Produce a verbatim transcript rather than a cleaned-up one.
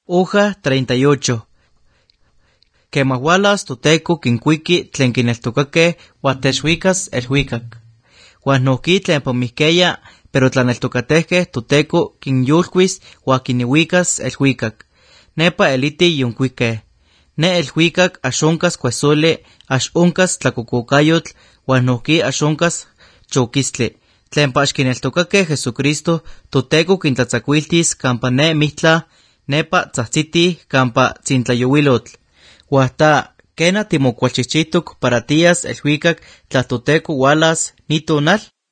Hoja treinta y ocho. Quemah ualas toteco quincuiqui tlen quineltocaqueh uan techuicas elhuicac. Uan nohqui tlen pomihqueya, pero tlaneltocatehqueh toteco quinyolcuis uan quiniuicas elhuicac. Nepa eliti yoncuiqueh. Ne elhuicac axoncas cuesoli, axoncas tlacococayotl, uan nohqui axoncas choquistli. Tlen pa axquineltocaqueh Jesucristo, toteco quintlatzacuiltis campa ne mihtla, nepa tzahtzitih campa tzintlayowilotl. Huahta, quena timocualchichihtoc para tiyas elhuicac tla toteco ualas ni tonal?